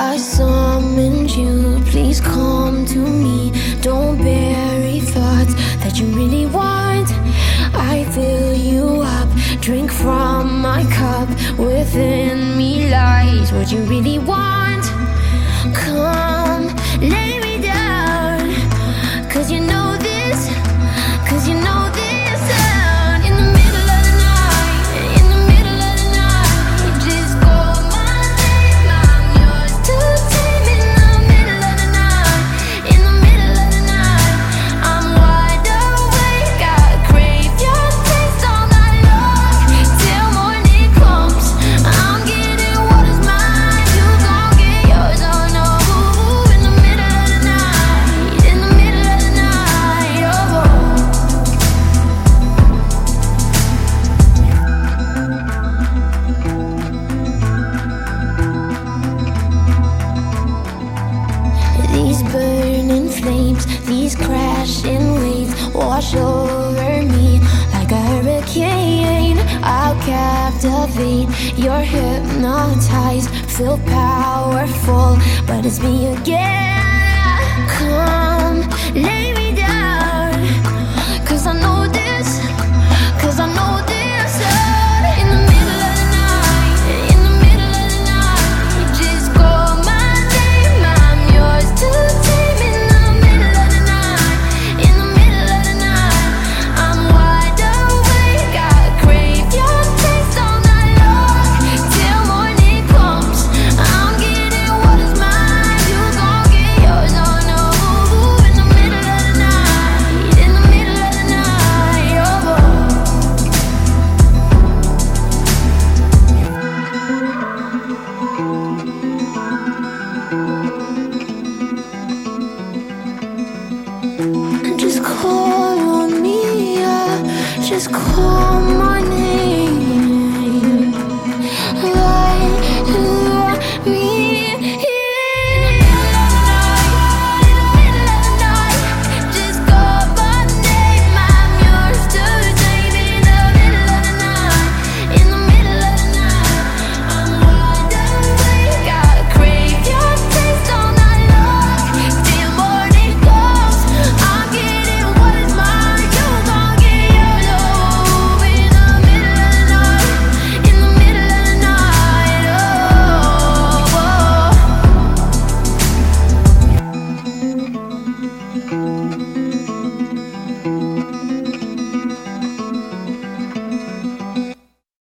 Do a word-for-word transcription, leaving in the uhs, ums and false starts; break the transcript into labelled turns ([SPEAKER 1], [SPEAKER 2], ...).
[SPEAKER 1] I summoned you, please come to me. Don't bury thoughts that you really want. I fill you up, drink from my cup. Within me lies what you really want. Come, lay me down, cause you know this, cause you know this sound. In the middle of the night, in the middle of the night, just call my name, I'm yours to tame. In the middle of the night, in the middle of the night, I'm wide awake, I crave your taste all night long. Till morning comes, I'm getting what is mine, you gon' get yours, oh no. In the middle of the night, in the middle of the night, oh. These burning flames, these crashing waves wash over me like a hurricane. I'll captivate, you're hypnotized, feel powerful, but it's me again. Come, lay me